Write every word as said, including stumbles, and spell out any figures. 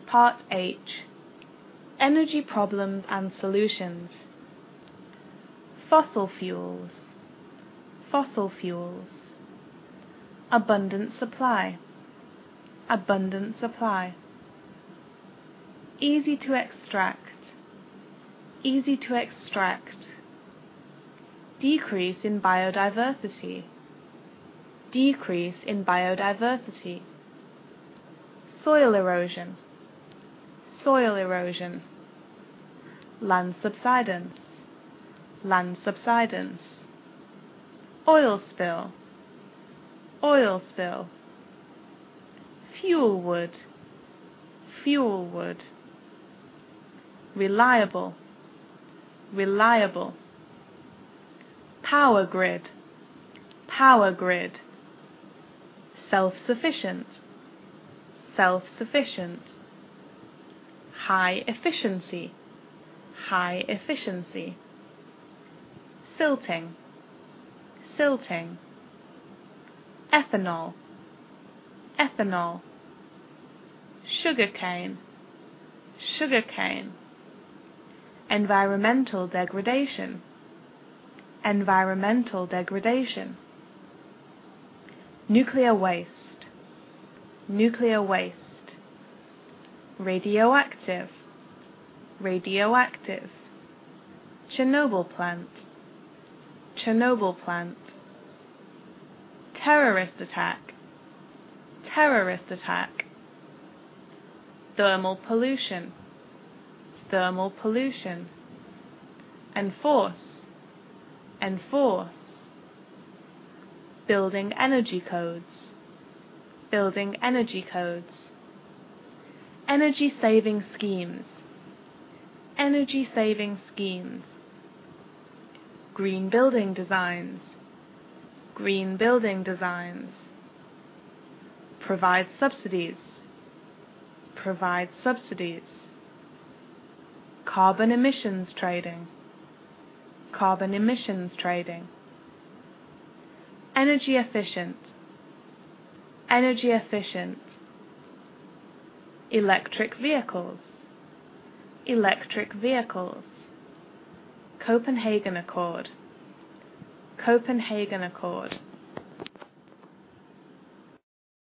Part H. Energy Problems and Solutions. Fossil fuels. Fossil fuels. Abundant supply. Abundant supply. Easy to extract. Easy to extract. Decrease in biodiversity. Decrease in biodiversity. Soil erosion. Soil erosion. Land subsidence. Land subsidence. Oil spill. Oil spill. Fuel wood. Fuel wood. Reliable. Reliable. Power grid. Power grid. Self-sufficient. Self-sufficient. High efficiency. High efficiency. Silting. Silting. Ethanol. Ethanol. Sugarcane. Sugarcane. Environmental degradation. Environmental degradation. Nuclear waste. Nuclear waste. Radioactive. Radioactive. Chernobyl plant. Chernobyl plant. Terrorist attack. Terrorist attack. Thermal pollution. Thermal pollution. Enforce. Enforce. Building energy codes. Building energy codes. Energy saving schemes. Energy saving schemes. Green building designs. Green building designs. Provide subsidies. Provide subsidies. Carbon emissions trading. Carbon emissions trading. Energy efficient. Energy efficient. Electric vehicles. Electric vehicles. Copenhagen Accord. Copenhagen Accord.